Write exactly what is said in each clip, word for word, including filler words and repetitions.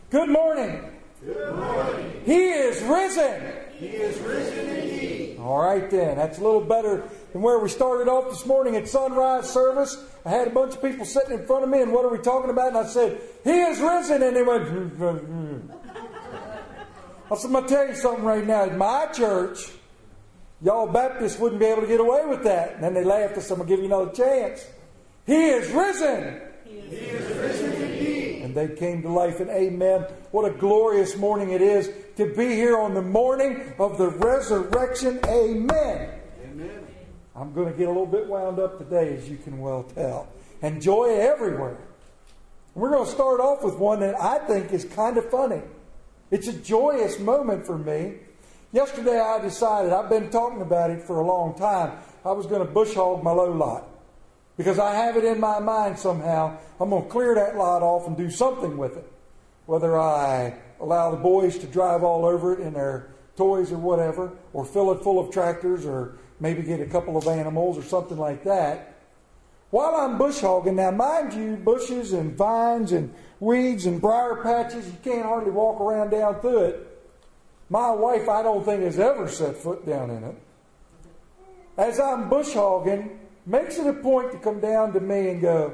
Good morning. Good morning. He is risen. He is risen indeed. All right then. That's a little better than where we started off this morning at sunrise service. I had a bunch of people sitting in front of me, and what are we talking about? And I said, He is risen. And they went, hmm, hmm, hmm. I said, I'm going to tell you something right now. At my church, y'all Baptists wouldn't be able to get away with that. And then they laughed. I said, I'm going to give you another chance. He is risen. He is, he is risen indeed. And they came to life, and amen. What a glorious morning it is to be here on the morning of the resurrection. Amen. Amen. I'm going to get a little bit wound up today, as you can well tell. And joy everywhere. We're going to start off with one that I think is kind of funny. It's a joyous moment for me. Yesterday I decided, I've been talking about it for a long time, I was going to bush hog my low lot. Because I have it in my mind somehow, I'm going to clear that lot off and do something with it. Whether I allow the boys to drive all over it in their toys or whatever, or fill it full of tractors, or maybe get a couple of animals or something like that. While I'm bush hogging, now mind you, bushes and vines and weeds and briar patches, you can't hardly walk around down through it. My wife, I don't think, has ever set foot down in it. As I'm bush hogging, makes it a point to come down to me and go,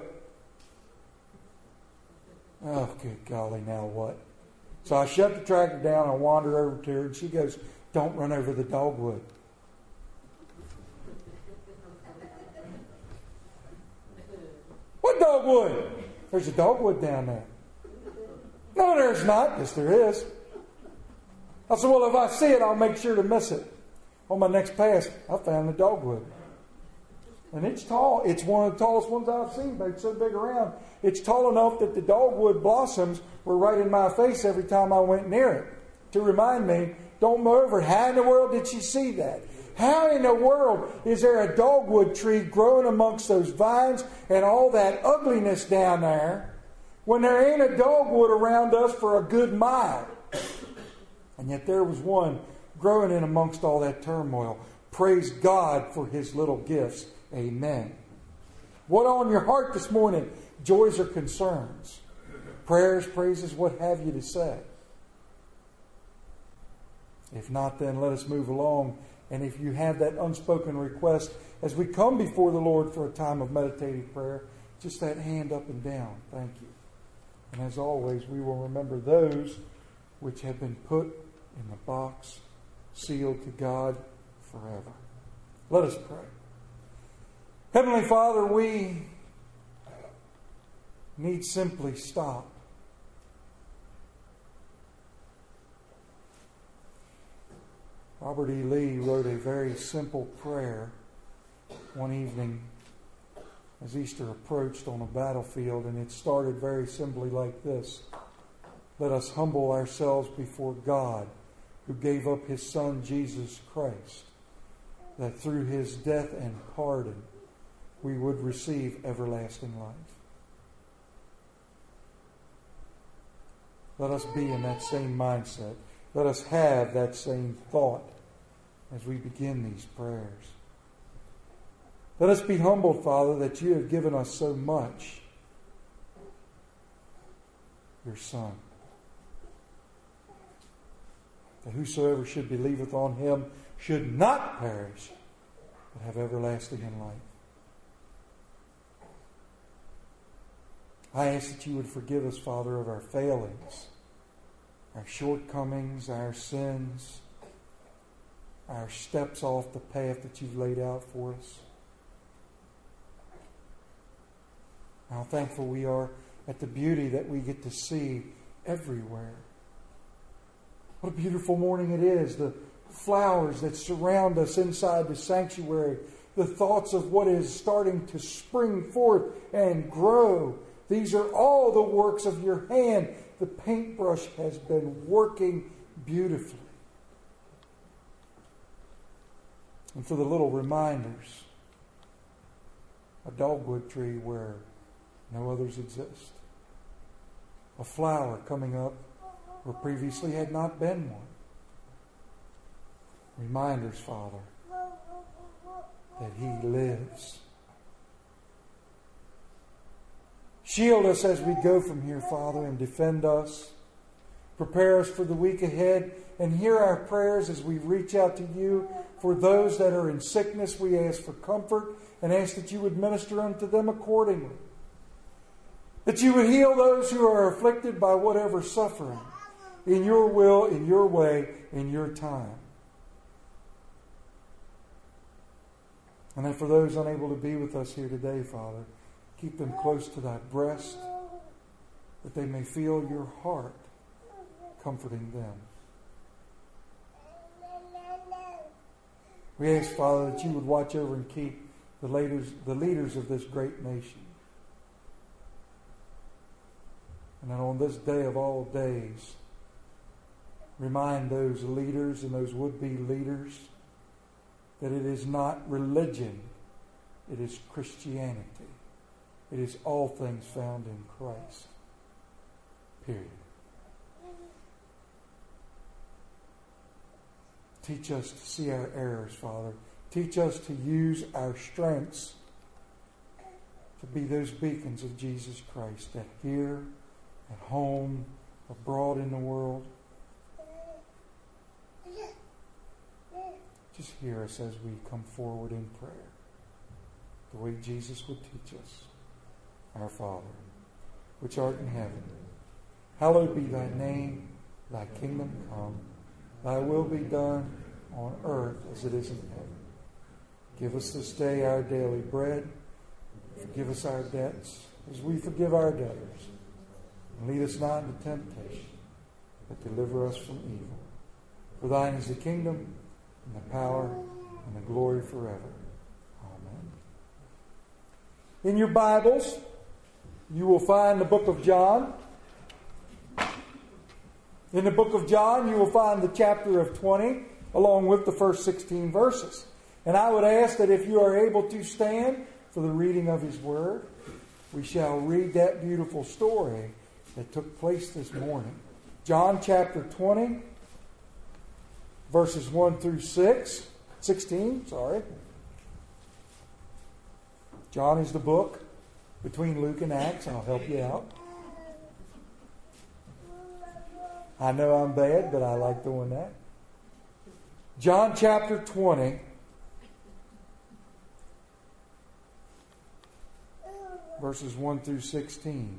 oh, good golly, now what? So I shut the tractor down, I wander over to her, and she goes, don't run over the dogwood. What dogwood? There's a dogwood down there. No, there's not. Yes, there is. I said, well, if I see it, I'll make sure to miss it. On my next pass, I found the dogwood. And it's tall. It's one of the tallest ones I've seen, but it's so big around. It's tall enough that the dogwood blossoms were right in my face every time I went near it. To remind me, don't mow over it. How in the world did she see that? How in the world is there a dogwood tree growing amongst those vines and all that ugliness down there when there ain't a dogwood around us for a good mile? And yet there was one growing in amongst all that turmoil. Praise God for His little gifts. Amen. What on your heart this morning? Joys or concerns? Prayers, praises, what have you to say? If not, then let us move along. And if you have that unspoken request, as we come before the Lord for a time of meditative prayer, just that hand up and down. Thank you. And as always, we will remember those which have been put in the box, sealed to God forever. Let us pray. Heavenly Father, we need simply stop. Robert E. Lee wrote a very simple prayer one evening as Easter approached on a battlefield, and it started very simply like this. Let us humble ourselves before God, who gave up His Son, Jesus Christ, that through His death and pardon we would receive everlasting life. Let us be in that same mindset. Let us have that same thought as we begin these prayers. Let us be humbled, Father, that You have given us so much. Your Son. That whosoever should believeth on Him should not perish, but have everlasting life. I ask that You would forgive us, Father, of our failings, our shortcomings, our sins, our steps off the path that You've laid out for us. How thankful we are at the beauty that we get to see everywhere. What a beautiful morning it is. The flowers that surround us inside the sanctuary. The thoughts of what is starting to spring forth and grow. These are all the works of Your hand. The paintbrush has been working beautifully. And for the little reminders, a dogwood tree where no others exist. A flower coming up where previously had not been one. Reminders, Father, that He lives. Shield us as we go from here, Father, and defend us. Prepare us for the week ahead and hear our prayers as we reach out to you. For those that are in sickness, we ask for comfort and ask that you would minister unto them accordingly. That you would heal those who are afflicted by whatever suffering, in your will, in your way, in your time. And then for those unable to be with us here today, Father, keep them close to thy breast, that they may feel your heart comforting them. We ask, Father, that you would watch over and keep the leaders, the leaders of this great nation. And that on this day of all days, remind those leaders and those would-be leaders that it is not religion, it is Christianity. It is all things found in Christ. Period. Teach us to see our errors, Father. Teach us to use our strengths to be those beacons of Jesus Christ that here, at home, abroad in the world, just hear us as we come forward in prayer, the way Jesus would teach us. Our Father, which art in heaven, hallowed be thy name, thy kingdom come, thy will be done on earth as it is in heaven. Give us this day our daily bread. Forgive us our debts as we forgive our debtors. And lead us not into temptation, but deliver us from evil. For thine is the kingdom, and the power, and the glory forever. Amen. In your Bibles, you will find the book of John. In the book of John, you will find the chapter of twenty, along with the first sixteen verses. And I would ask that if you are able to stand for the reading of His Word, we shall read that beautiful story that took place this morning. John chapter twenty, verses one through six, sixteen, sorry. John is the book between Luke and Acts. I'll help you out. I know I'm bad, but I like doing that. John chapter twenty, verses one through sixteen.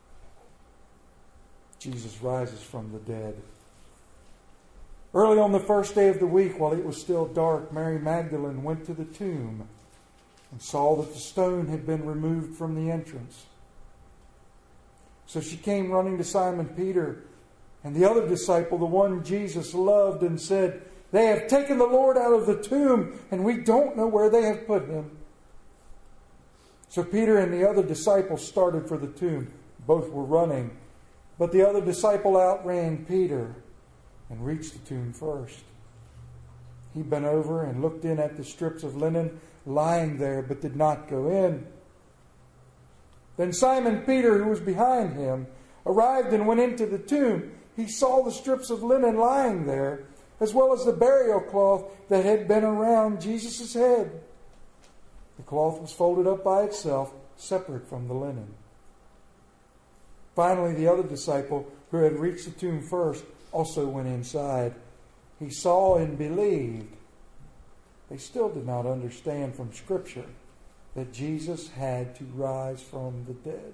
Jesus rises from the dead. Early on the first day of the week, while it was still dark, Mary Magdalene went to the tomb and saw that the stone had been removed from the entrance. So she came running to Simon Peter and the other disciple, the one Jesus loved, and said, "They have taken the Lord out of the tomb, and we don't know where they have put him." So Peter and the other disciple started for the tomb. Both were running, but the other disciple outran Peter and reached the tomb first. He bent over and looked in at the strips of linen lying there, but did not go in. Then Simon Peter, who was behind him, arrived and went into the tomb. He saw the strips of linen lying there, as well as the burial cloth that had been around Jesus' head. The cloth was folded up by itself, separate from the linen. Finally, the other disciple, who had reached the tomb first, also went inside. He saw and believed. They still did not understand from Scripture that Jesus had to rise from the dead.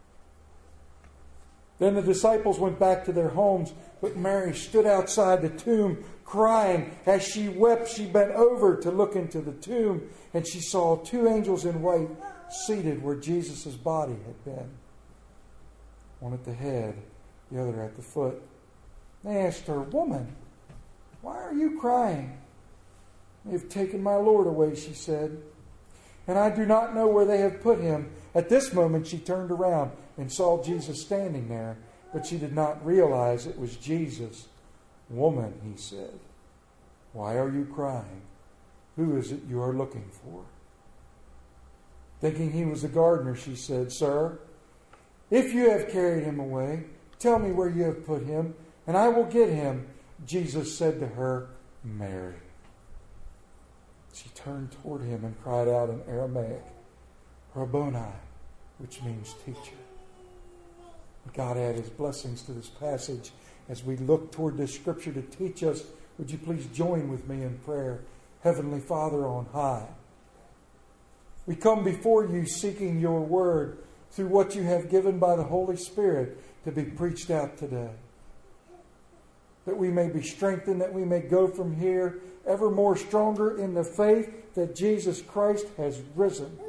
Then the disciples went back to their homes, but Mary stood outside the tomb crying. As she wept, she bent over to look into the tomb, and she saw two angels in white seated where Jesus' body had been, one at the head, the other at the foot. They asked her, "Woman, why are you crying?" "They have taken my Lord away," she said, "and I do not know where they have put him." At this moment she turned around and saw Jesus standing there, but she did not realize it was Jesus. "Woman," he said, "why are you crying? Who is it you are looking for?" Thinking he was the gardener, she said, "Sir, if you have carried him away, tell me where you have put him, and I will get him." Jesus said to her, "Mary." She turned toward him and cried out in Aramaic, "Rabboni," which means teacher. God, add His blessings to this passage as we look toward this Scripture to teach us. Would you please join with me in prayer? Heavenly Father on high, we come before you seeking your word through what you have given by the Holy Spirit to be preached out today. That we may be strengthened, that we may go from here ever more stronger in the faith that Jesus Christ has risen.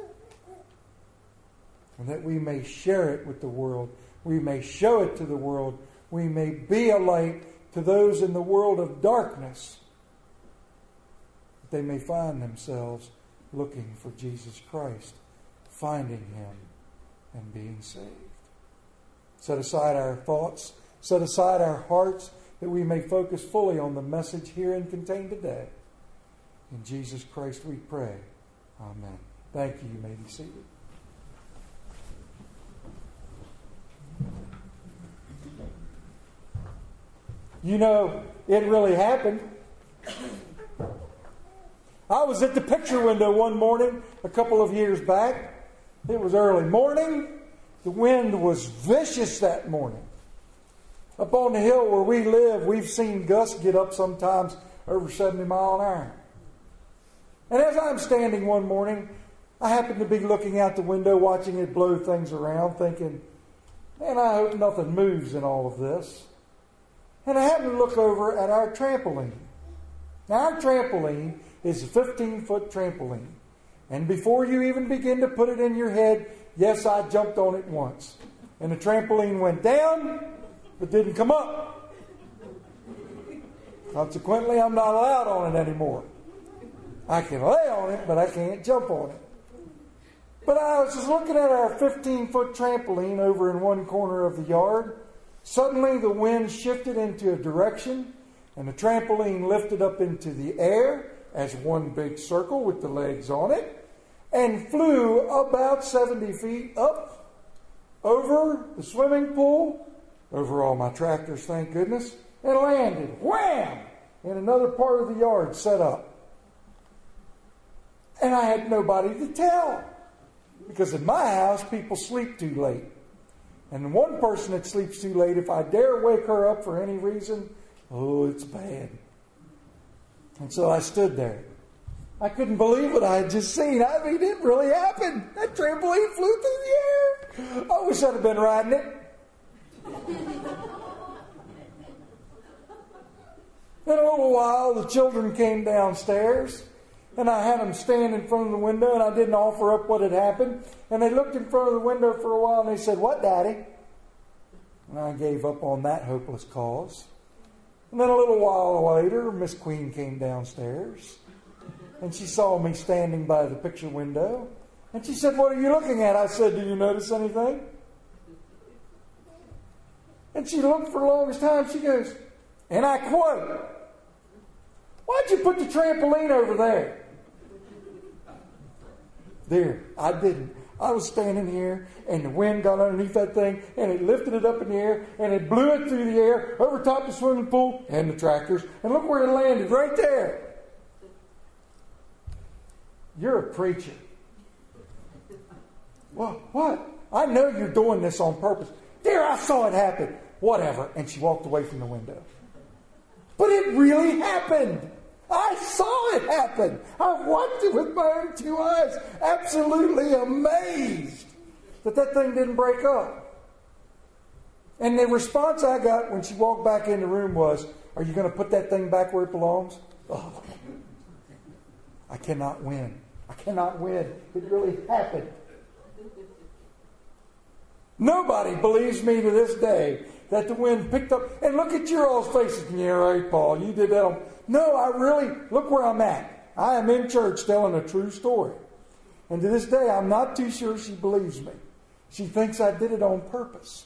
And that we may share it with the world. We may show it to the world. We may be a light to those in the world of darkness. That they may find themselves looking for Jesus Christ, finding Him, and being saved. Set aside our thoughts, set aside our hearts, that we may focus fully on the message herein contained today. In Jesus Christ we pray. Amen. Thank you. You may be seated. You know, it really happened. I was at the picture window one morning a couple of years back. It was early morning. The wind was vicious that morning. Up on the hill where we live, we've seen gusts get up sometimes over seventy miles an hour. And as I'm standing one morning, I happened to be looking out the window, watching it blow things around, thinking, man, I hope nothing moves in all of this. And I happened to look over at our trampoline. Now, our trampoline is a fifteen-foot trampoline. And before you even begin to put it in your head, yes, I jumped on it once. And the trampoline went down, but didn't come up. Consequently, I'm not allowed on it anymore. I can lay on it, but I can't jump on it. But I was just looking at our fifteen-foot trampoline over in one corner of the yard. Suddenly, the wind shifted into a direction, and the trampoline lifted up into the air as one big circle with the legs on it, and flew about seventy feet up over the swimming pool, over all my tractors, thank goodness, and landed, wham, in another part of the yard set up. And I had nobody to tell, because in my house, people sleep too late. And one person that sleeps too late, if I dare wake her up for any reason, oh, it's bad. And so I stood there. I couldn't believe what I had just seen. I mean, it really happened. That trampoline flew through the air. I wish I'd have been riding it. In a little while, the children came downstairs, and I had them stand in front of the window, and I didn't offer up what had happened. And they looked in front of the window for a while, and they said, "What, Daddy?" And I gave up on that hopeless cause. And then a little while later, Miss Queen came downstairs, and she saw me standing by the picture window. And she said, "What are you looking at?" I said, "Do you notice anything?" And she looked for the longest time. She goes, and I quote, "Why'd you put the trampoline over there?" There, I didn't. I was standing here, and the wind got underneath that thing, and it lifted it up in the air, and it blew it through the air, over top the swimming pool and the tractors, and look where it landed, right there. You're a preacher. Well, what? I know you're doing this on purpose. There, I saw it happen. Whatever. And she walked away from the window. But it really happened. I saw it happen. I watched it with my own two eyes. Absolutely amazed that that thing didn't break up. And the response I got when she walked back in the room was, "Are you going to put that thing back where it belongs?" Oh, I cannot win. I cannot win. It really happened. Nobody believes me to this day that the wind picked up. And look at your all's faces. Yeah, right, Paul. You did that on... No, I really... Look where I'm at. I am in church telling a true story. And to this day, I'm not too sure she believes me. She thinks I did it on purpose.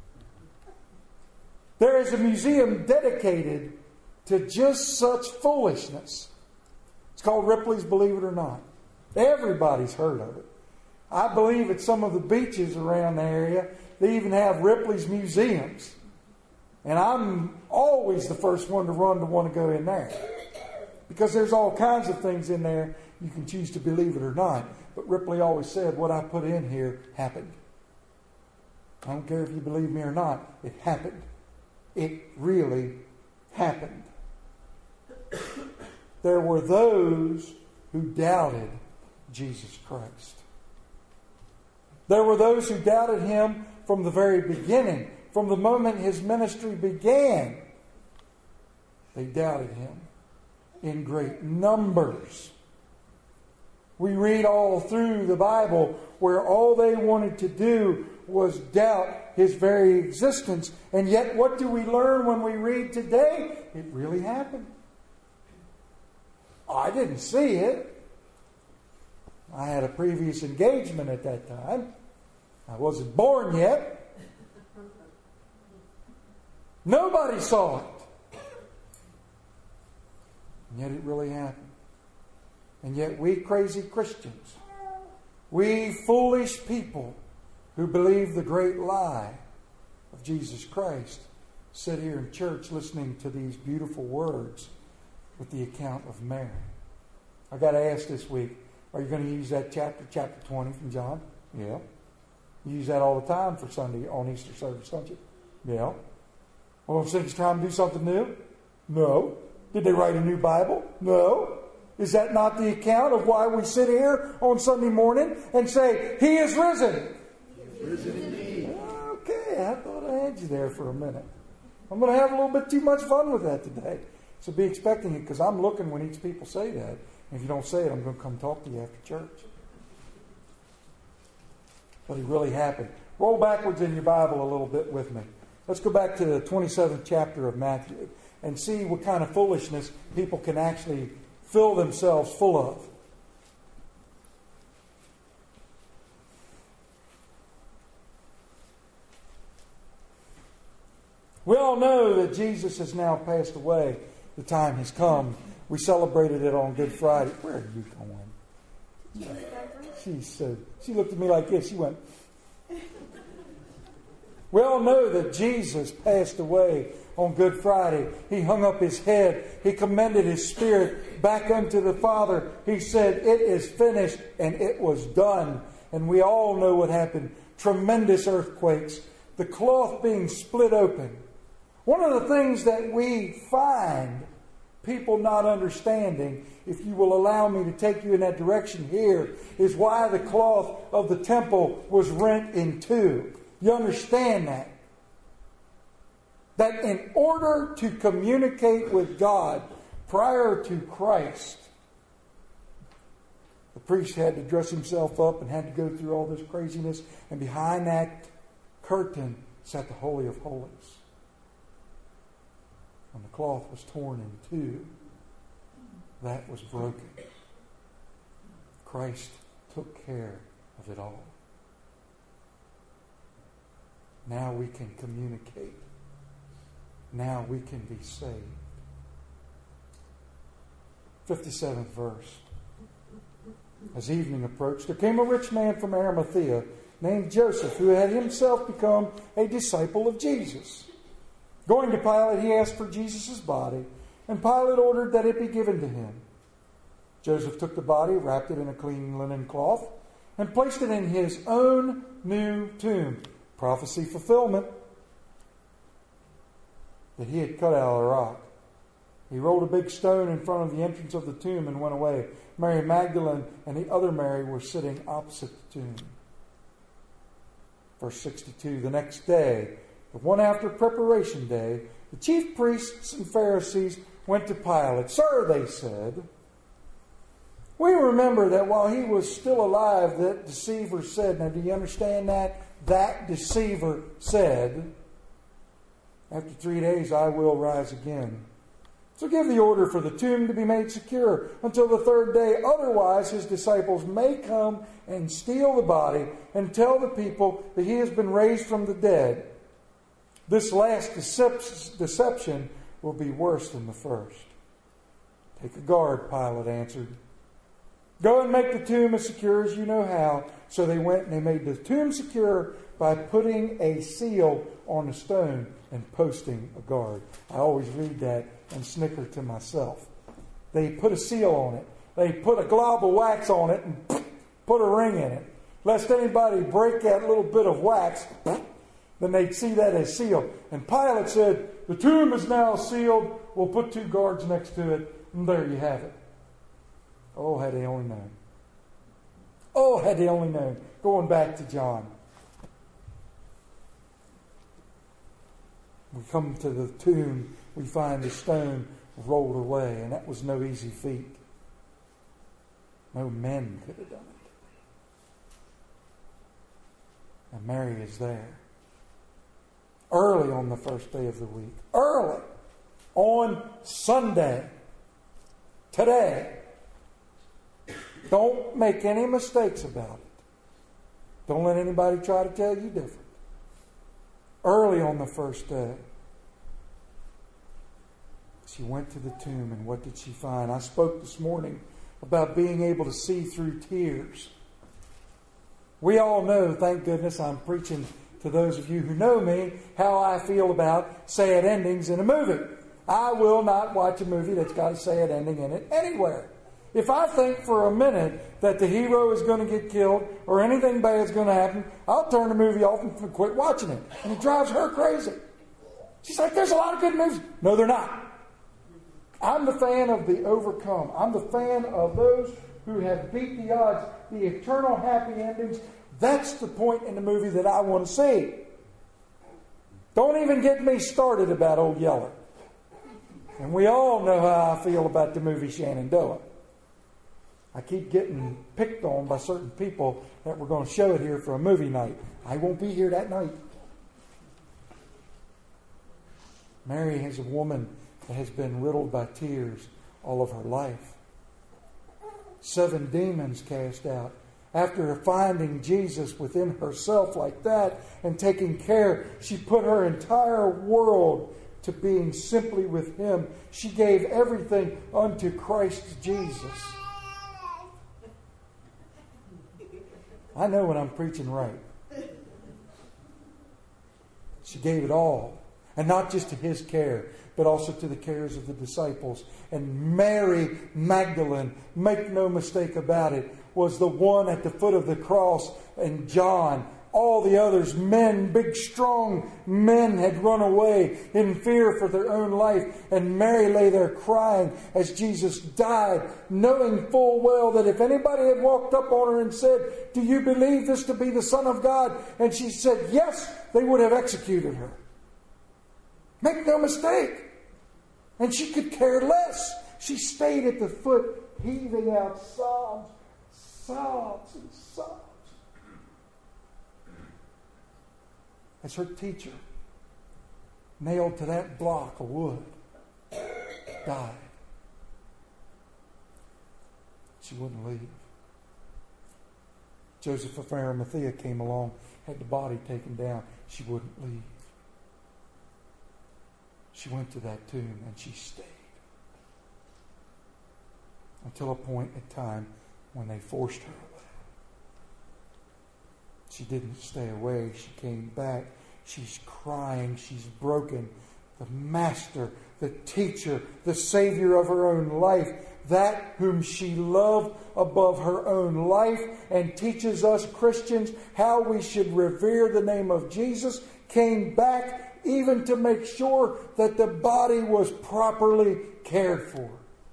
There is a museum dedicated to just such foolishness. It's called Ripley's Believe It or Not. Everybody's heard of it. I believe at some of the beaches around the area, they even have Ripley's museums. And I'm always the first one to run to want to go in there. Because there's all kinds of things in there you can choose to believe it or not. But Ripley always said, what I put in here happened. I don't care if you believe me or not. It happened. It really happened. There were those who doubted Jesus Christ. There were those who doubted Him from the very beginning. From the moment His ministry began, they doubted Him in great numbers. We read all through the Bible where all they wanted to do was doubt His very existence. And yet what do we learn when we read today? It really happened. I didn't see it. I had a previous engagement at that time. I wasn't born yet. Nobody saw it. And yet it really happened. And yet we crazy Christians, we foolish people who believe the great lie of Jesus Christ, sit here in church listening to these beautiful words with the account of Mary. I got asked this week, are you going to use that chapter, chapter twenty from John? Yeah. You use that all the time for Sunday on Easter service, don't you? Yeah. Well, since it's trying to do something new? No. Did they write a new Bible? No. Is that not the account of why we sit here on Sunday morning and say, He is risen? He is risen indeed. Okay, I thought I had you there for a minute. I'm going to have a little bit too much fun with that today. So be expecting it, because I'm looking when each people say that. And if you don't say it, I'm going to come talk to you after church. But it really happened. Roll backwards in your Bible a little bit with me. Let's go back to the twenty-seventh chapter of Matthew and see what kind of foolishness people can actually fill themselves full of. We all know that Jesus has now passed away. The time has come. We celebrated it on Good Friday. Where are you going? She said, she looked at me like this. She went. We all know that Jesus passed away on Good Friday. He hung up His head. He commended His spirit back unto the Father. He said, it is finished, and it was done. And we all know what happened. Tremendous earthquakes. The cloth being split open. One of the things that we find people not understanding, if you will allow me to take you in that direction here, is why the cloth of the temple was rent in two. You understand that? That in order to communicate with God prior to Christ, the priest had to dress himself up and had to go through all this craziness. And behind that curtain sat the Holy of Holies. When the cloth was torn in two, that was broken. Christ took care of it all. Now we can communicate. Now we can be saved. fifty-seventh verse. As evening approached, there came a rich man from Arimathea named Joseph, who had himself become a disciple of Jesus. Going to Pilate, he asked for Jesus' body, and Pilate ordered that it be given to him. Joseph took the body, wrapped it in a clean linen cloth, and placed it in his own new tomb. Prophecy fulfillment that he had cut out of the rock. He rolled a big stone in front of the entrance of the tomb and went away. Mary Magdalene and the other Mary were sitting opposite the tomb. Verse sixty-two, the next day, the one after preparation day, the chief priests and Pharisees went to Pilate. Sir, they said, we remember that while he was still alive, that deceiver said, now do you understand that? That deceiver said, after three days I will rise again. So give the order for the tomb to be made secure until the third day. Otherwise, his disciples may come and steal the body and tell the people that he has been raised from the dead. This last deception will be worse than the first. Take a guard, Pilate answered. Go and make the tomb as secure as you know how. So they went and they made the tomb secure by putting a seal on a stone and posting a guard. I always read that and snicker to myself. They put a seal on it. They put a glob of wax on it and put a ring in it. Lest anybody break that little bit of wax then they'd see that as sealed. And Pilate said, the tomb is now sealed. We'll put two guards next to it. And there you have it. Oh, had they only known. Oh, had they only known. Going back to John. We come to the tomb. We find the stone rolled away. And that was no easy feat. No men could have done it. And Mary is there. Early on the first day of the week. Early. On Sunday. Today. Don't make any mistakes about it. Don't let anybody try to tell you different. Early on the first day. She went to the tomb, and what did she find? I spoke this morning about being able to see through tears. We all know, thank goodness I'm preaching to those of you who know me, how I feel about sad endings in a movie. I will not watch a movie that's got a sad ending in it anywhere. If I think for a minute that the hero is going to get killed or anything bad is going to happen, I'll turn the movie off and quit watching it. And it drives her crazy. She's like, there's a lot of good movies. No, they're not. I'm the fan of the overcome. I'm the fan of those who have beat the odds, the eternal happy endings. That's the point in the movie that I want to see. Don't even get me started about Old Yeller. And we all know how I feel about the movie Shenandoah. I keep getting picked on by certain people that we're going to show it here for a movie night. I won't be here that night. Mary is a woman that has been riddled by tears all of her life. Seven demons cast out. After finding Jesus within herself like that and taking care, she put her entire world to being simply with Him. She gave everything unto Christ Jesus. I know when I'm preaching right. She gave it all. And not just to His care, but also to the cares of the disciples. And Mary Magdalene, make no mistake about it, was the one at the foot of the cross. And John, all the others, men, big strong men, had run away in fear for their own life. And Mary lay there crying as Jesus died, knowing full well that if anybody had walked up on her and said, do you believe this to be the Son of God? And she said yes, they would have executed her. Make no mistake. And she could care less. She stayed at the foot, heaving out sobs, sobs and sobs. As her teacher, nailed to that block of wood, died. She wouldn't leave. Joseph of Arimathea came along, had the body taken down. She wouldn't leave. She went to that tomb and she stayed. Until a point in time when they forced her away. She didn't stay away. She came back. She's crying. She's broken. The Master, the Teacher, the Savior of her own life, that whom she loved above her own life and teaches us Christians how we should revere the name of Jesus, came back even to make sure that the body was properly cared for.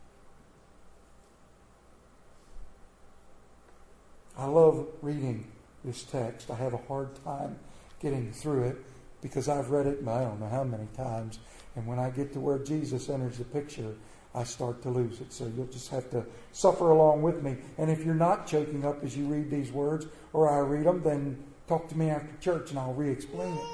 I love reading this text. I have a hard time getting through it because I've read it, I don't know how many times. And when I get to where Jesus enters the picture, I start to lose it. So you'll just have to suffer along with me. And if you're not choking up as you read these words or I read them, then talk to me after church and I'll re-explain it.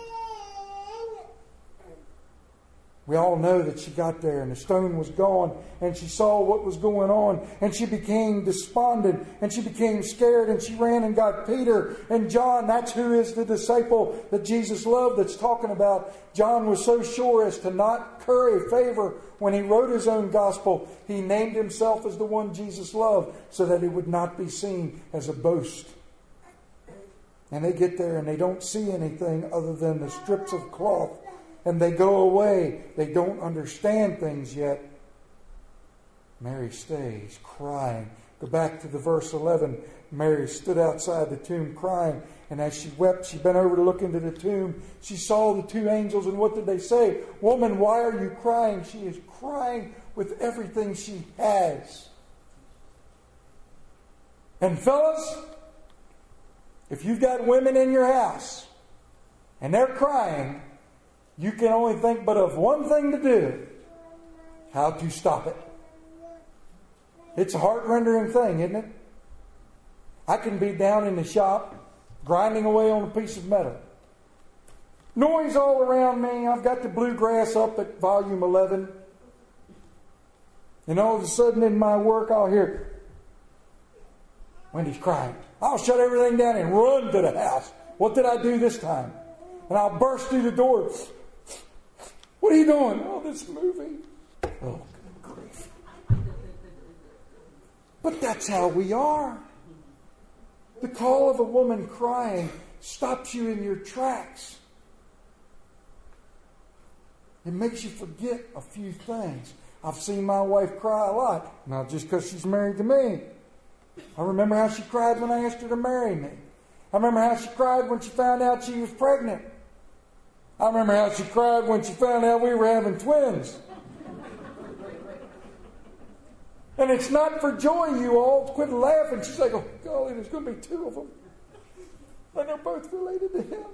We all know that she got there and the stone was gone and she saw what was going on and she became despondent and she became scared and she ran and got Peter and John. That's who is the disciple that Jesus loved that's talking about. John was so sure as to not curry favor when he wrote his own gospel. He named himself as the one Jesus loved so that it would not be seen as a boast. And they get there and they don't see anything other than the strips of cloth. And they go away. They don't understand things yet. Mary stays crying. Go back to the verse eleven. Mary stood outside the tomb crying. And as she wept, she bent over to look into the tomb. She saw the two angels, and what did they say? Woman, why are you crying? She is crying with everything she has. And fellas, if you've got women in your house and they're crying, you can only think but of one thing to do: how to stop it. It's a heart-rendering thing, isn't it? I can be down in the shop grinding away on a piece of metal. Noise all around me. I've got the bluegrass up at volume eleven. And all of a sudden in my work I'll hear, Wendy's crying. I'll shut everything down and run to the house. What did I do this time? And I'll burst through the door. What are you doing? Oh, this movie. Oh, good grief. But that's how we are. The call of a woman crying stops you in your tracks. It makes you forget a few things. I've seen my wife cry a lot, not just because she's married to me. I remember how she cried when I asked her to marry me. I remember how she cried when she found out she was pregnant. I remember how she cried when she found out we were having twins. And it's not for joy, you all. Quit laughing. She's like, oh, golly, there's going to be two of them. And they're both related to him.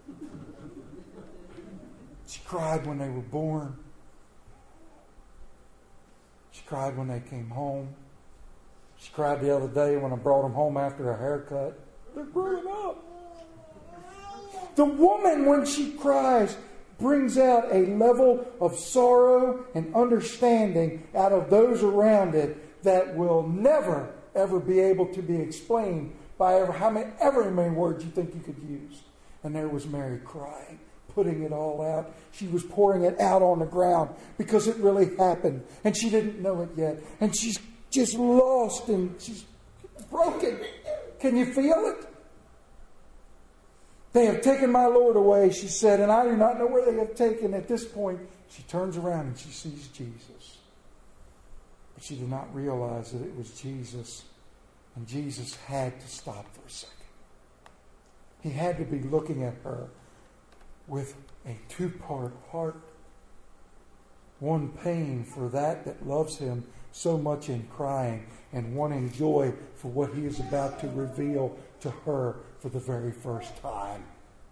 She cried when they were born. She cried when they came home. She cried the other day when I brought them home after a haircut. They're growing up. The woman, when she cries, brings out a level of sorrow and understanding out of those around it that will never, ever be able to be explained by ever, how many, ever many words you think you could use. And there was Mary crying, putting it all out. She was pouring it out on the ground because it really happened. And she didn't know it yet. And she's just lost and she's broken. Can you feel it? They have taken my Lord away, she said, and I do not know where they have taken. At this point, she turns around and she sees Jesus. But she did not realize that it was Jesus. And Jesus had to stop for a second. He had to be looking at her with a two-part heart. One pain for that that loves him so much in crying, and one in joy for what he is about to reveal to her for the very first time.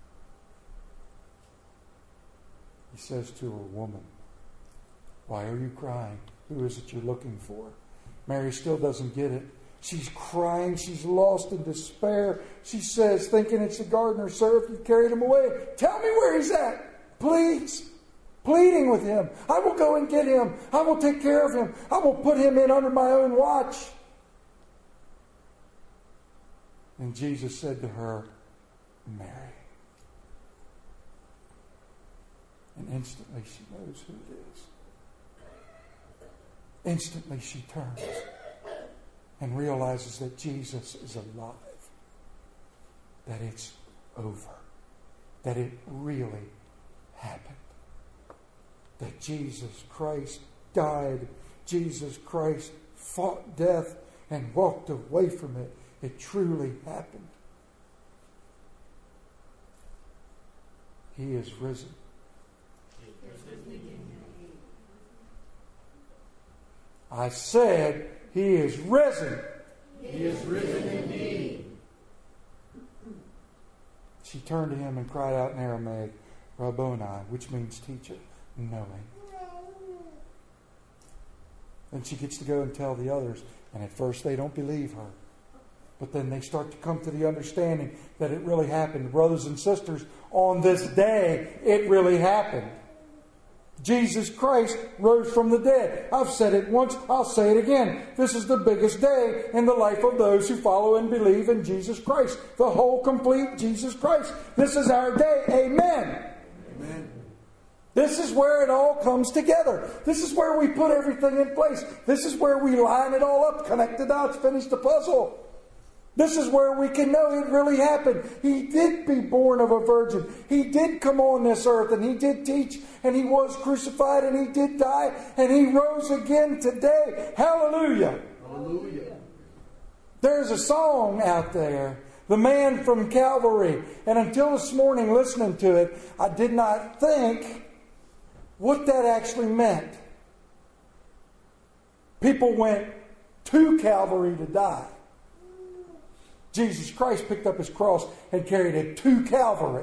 He says to her, woman, why are you crying? Who is it you're looking for? Mary still doesn't get it. She's crying. She's lost in despair. She says, thinking it's the gardener, sir, if you carried him away, tell me where he's at. Please. Pleading with him. I will go and get him. I will take care of him. I will put him in under my own watch. And Jesus said to her, Mary. And instantly she knows who it is. Instantly she turns and realizes that Jesus is alive. That it's over. That it really happened. That Jesus Christ died. Jesus Christ fought death and walked away from it. It truly happened. He is risen. I said, He is risen. He is risen indeed. She turned to him and cried out in Aramaic, Rabboni, which means teacher, knowing. Then she gets to go and tell the others, and at first they don't believe her. But then they start to come to the understanding that it really happened. Brothers and sisters, on this day, it really happened. Jesus Christ rose from the dead. I've said it once, I'll say it again. This is the biggest day in the life of those who follow and believe in Jesus Christ. The whole complete Jesus Christ. This is our day. Amen. Amen. This is where it all comes together. This is where we put everything in place. This is where we line it all up, connect the dots, finish the puzzle. This is where we can know it really happened. He did be born of a virgin. He did come on this earth, and He did teach, and He was crucified, and He did die, and He rose again today. Hallelujah. Hallelujah. There's a song out there, The Man from Calvary. And until this morning listening to it, I did not think what that actually meant. People went to Calvary to die. Jesus Christ picked up his cross and carried it to Calvary.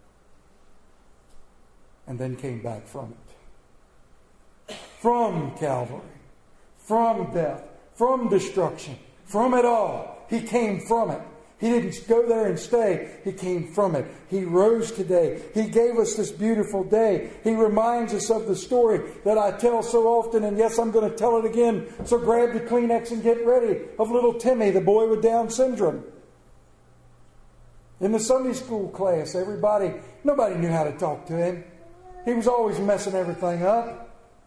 And then came back from it. From Calvary. From death. From destruction. From it all. He came from it. He didn't go there and stay. He came from it. He rose today. He gave us this beautiful day. He reminds us of the story that I tell so often. And yes, I'm going to tell it again. So grab the Kleenex and get ready. Of little Timmy, the boy with Down syndrome. In the Sunday school class, everybody, nobody knew how to talk to him. He was always messing everything up.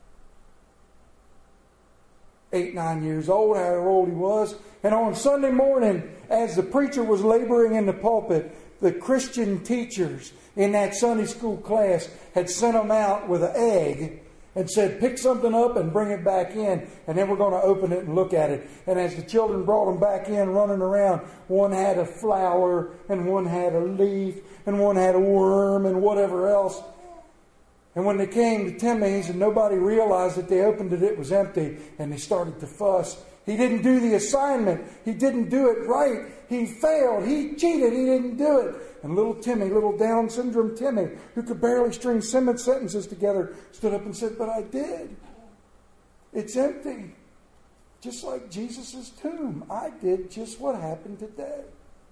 Eight, nine years old, however old he was. And on Sunday morning, as the preacher was laboring in the pulpit, the Christian teachers in that Sunday school class had sent him out with an egg and said, pick something up and bring it back in, and then we're going to open it and look at it. And as the children brought them back in, running around, one had a flower, and one had a leaf, and one had a worm, and whatever else. And when they came to Timmy's and nobody realized that they opened it, it was empty, and they started to fuss. He didn't do the assignment. He didn't do it right. He failed. He cheated. He didn't do it. And little Timmy, little Down syndrome Timmy, who could barely string sentences together, stood up and said, but I did. It's empty. Just like Jesus' tomb. I did just what happened today.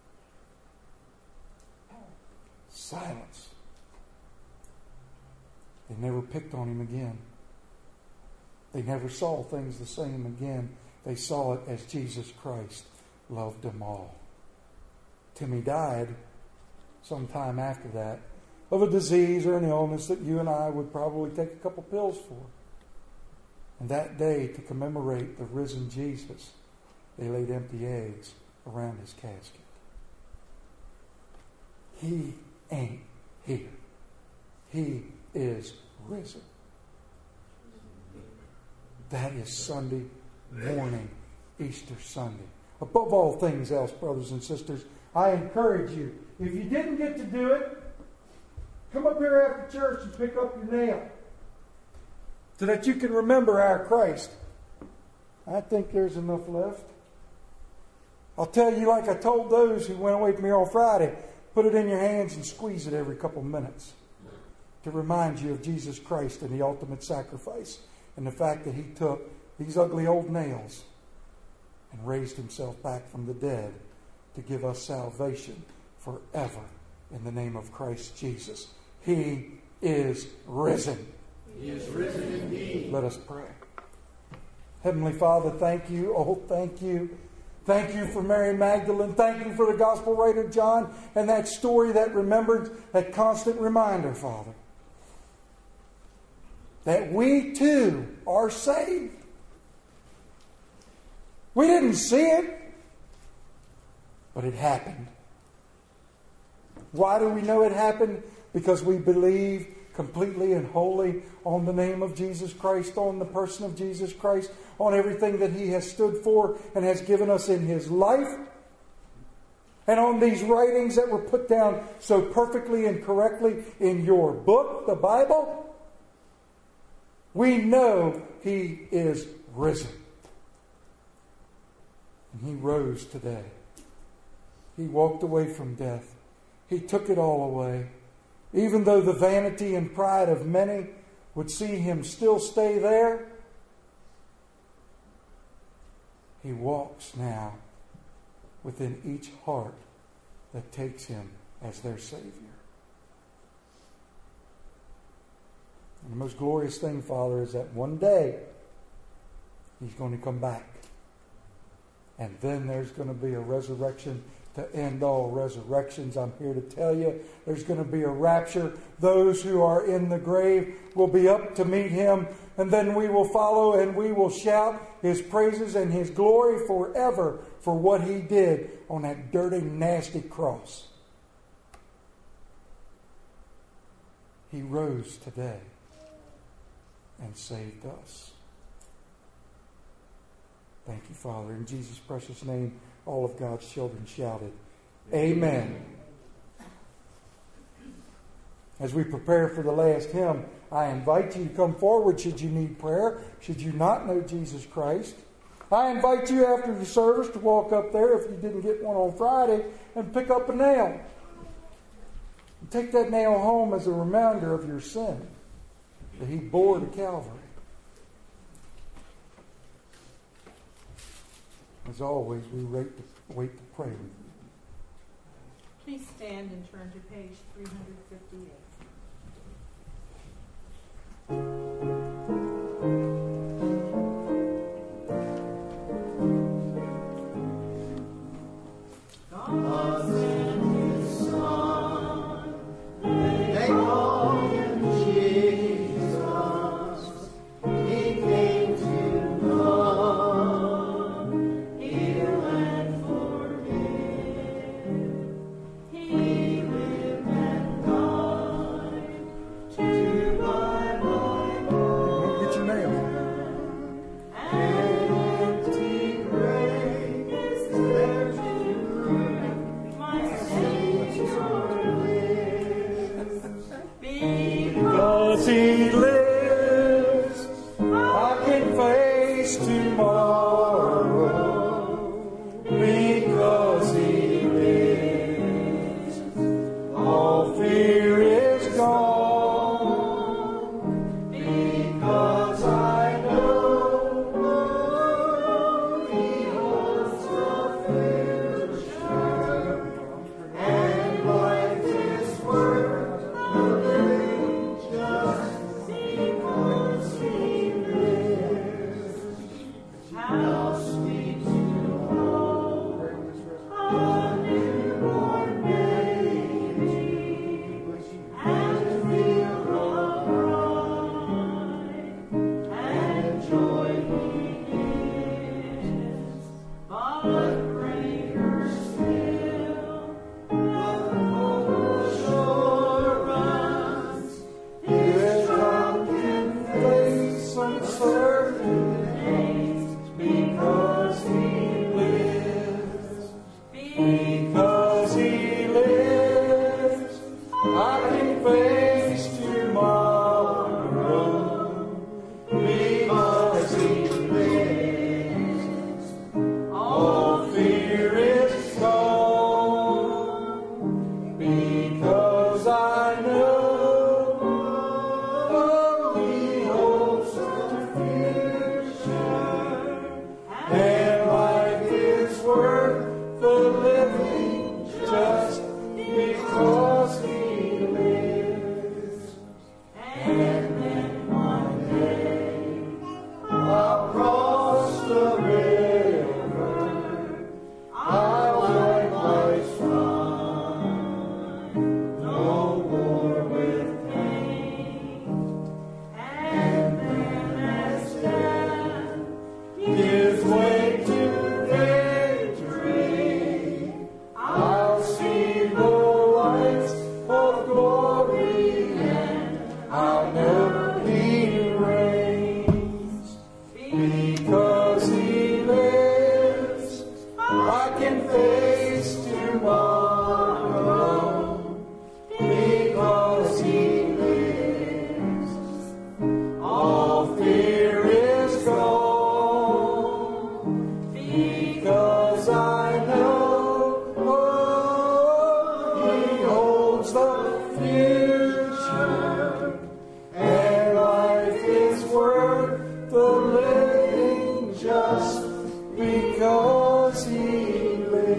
Silence. They never picked on him again. They never saw things the same again. They saw it as Jesus Christ loved them all. Timmy died sometime after that of a disease or an illness that you and I would probably take a couple pills for. And that day, to commemorate the risen Jesus, they laid empty eggs around his casket. He ain't here. He is risen. That is Sunday morning, Easter Sunday. Above all things else, brothers and sisters, I encourage you, if you didn't get to do it, come up here after church and pick up your nail so that you can remember our Christ. I think there's enough left. I'll tell you, like I told those who went away from here on Friday, put it in your hands and squeeze it every couple minutes to remind you of Jesus Christ and the ultimate sacrifice and the fact that he took these ugly old nails and raised himself back from the dead to give us salvation forever in the name of Christ Jesus. He is risen. He is risen indeed. Let us pray. Heavenly Father, thank you. Oh, thank you. Thank you for Mary Magdalene. Thank you for the gospel writer John and that story, that remembrance, that constant reminder, Father, that we too are saved. We didn't see it, but it happened. Why do we know it happened? Because we believe completely and wholly on the name of Jesus Christ, on the person of Jesus Christ, on everything that he has stood for and has given us in his life, and on these writings that were put down so perfectly and correctly in your book, the Bible. We know he is risen. And he rose today. He walked away from death. He took it all away. Even though the vanity and pride of many would see him still stay there, he walks now within each heart that takes him as their Savior. And the most glorious thing, Father, is that one day he's going to come back. And then there's going to be a resurrection to end all resurrections. I'm here to tell you there's going to be a rapture. Those who are in the grave will be up to meet him. And then we will follow and we will shout his praises and his glory forever for what he did on that dirty, nasty cross. He rose today and saved us. Thank you, Father. In Jesus' precious name, all of God's children shouted, Amen. As we prepare for the last hymn, I invite you to come forward should you need prayer, should you not know Jesus Christ. I invite you after the service to walk up there, if you didn't get one on Friday, and pick up a nail. And take that nail home as a reminder of your sin that He bore to Calvary. As always, we wait to, wait to pray with you. Please stand and turn to page three fifty-eight. God sent His Son, they call Him Jesus. He came to love, heal and forgive. He lived and died to buy my Don't get your nail. an empty grave is there to my Savior lives. Because He lives, I can face tomorrow. Because He lives, all fear is gone. Because I know He holds the future, and life is worth the living just because He lives. How sweet to hold a newborn baby and feel the pride and joy He gives. But greater still, the full assurance His drunken face uncertain days, because He lives, because He lives, I can face tomorrow. Because He lives, all fear is gone. Because I know He holds the future, and life is worth the living just because He lives. And then one day I'll cross the river, I'll wipe life's fine, no more with pain. And then as death gives way to victory, I'll see the lights of glory, and I'll know He reigns. Because He lives, I can face tomorrow. Because He lives, all fear is gone. Because I know He holds the future, and life is worth the living just because He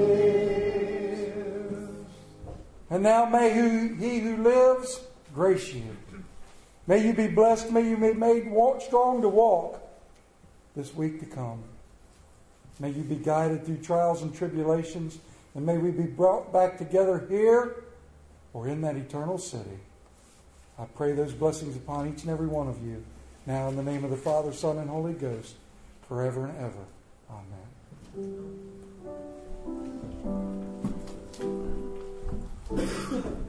lives. And now may who, He who lives grace you. May you be blessed. May you be made walk, strong to walk this week to come. May you be guided through trials and tribulations. And may we be brought back together here or in that eternal city. I pray those blessings upon each and every one of you. Now in the name of the Father, Son, and Holy Ghost, forever and ever. Amen.